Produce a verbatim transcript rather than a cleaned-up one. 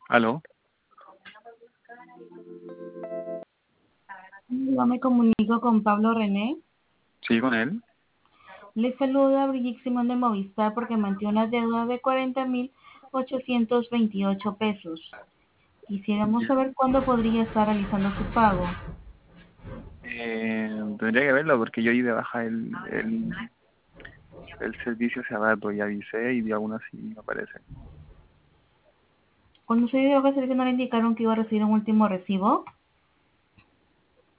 ¿Aló? Yo me comunico con Pablo René. ¿Sí, con él? Le saluda Brigitte Simón de Movistar porque mantiene una deuda de cuarenta mil ochocientos veintiocho pesos. Quisiéramos Ya. saber cuándo podría estar realizando su pago. Eh, tendría que verlo porque yo di de baja el, el, el servicio hace rato y avisé y aún así no aparece. Cuando se dio de servicio no le indicaron que iba a recibir un último recibo.